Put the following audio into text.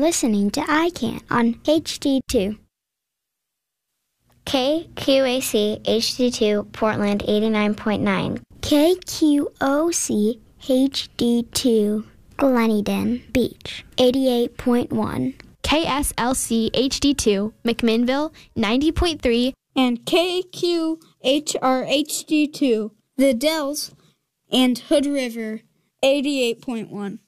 listening to iCan on HD2. KQAC HD2 Portland 89.9. KQOC HD2 Gleneden Beach 88.1. KSLC HD2 McMinnville 90.3. And KQHR HD2 The Dells and Hood River 88.1.